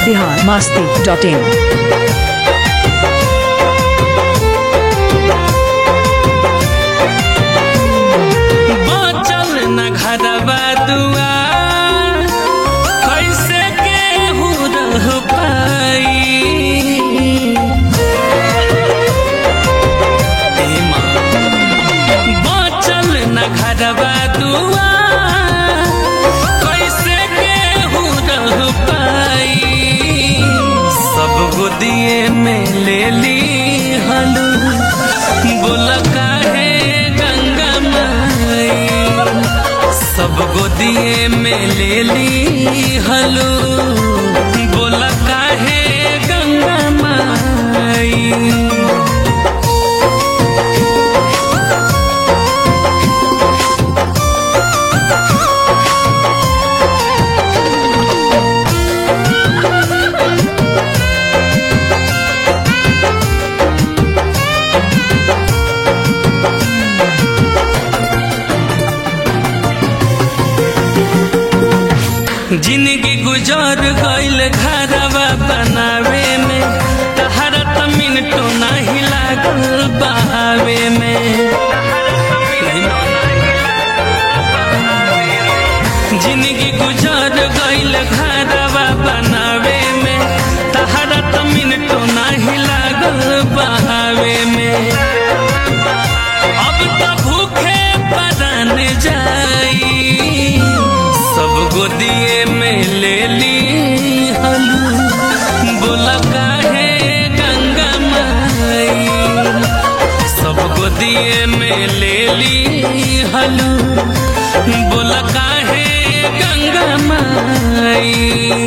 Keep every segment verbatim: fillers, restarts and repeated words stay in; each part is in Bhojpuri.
बिहार मस्ती डॉट इन। बचल न घरवा दुआर कैसे केहू रह पाई। बचल न घरवा दुआर कैसे केहू रह पाई। सब गोदिए में ले ली हलू बोल काहे गंगा माई। सब गोदिए में ले ली हलू बोल काहे गंगा माई। जिंदगी गुजर गईल घरवा बनावे में तहरा त मिनटो नहीं लागल बहावे में। जिंदगी गुजर गईल घरवा बनावे में तहरा त मिनटो नहीं लागल बहावे में। अब तो भूखे परान जाई सब गोदिए में ले ली हलू बोला काहे गंगा माई। सब गोदिए में ले ली हलू बोला काहे गंगा माई।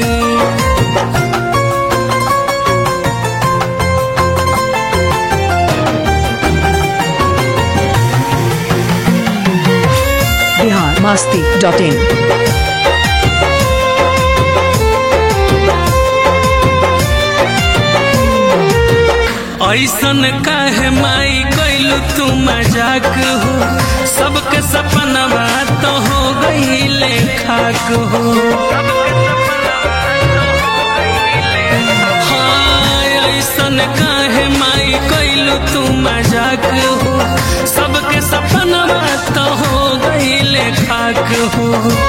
Bihar Masti dot in. ऐसन काहे माई कैलू तू मजाक हो। सबके सपनवा तो हो गईले खाक हो। हाँ ऐसन काहे माई कैलू तू मजाक हो। सबके सपनवा तो हो गईले खाक हो।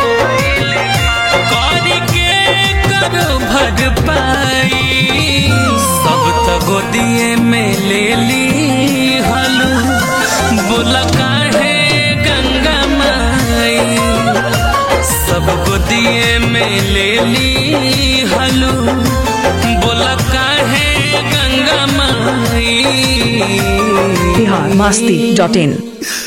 कौड़ी के करो भर पाई सब तो गोदिए में ले ली हलू बोला काहे गंगा माई। सब गोदिए में ले ली हलू बोला काहे गंगा माई। बिहार मस्ती डॉट इन।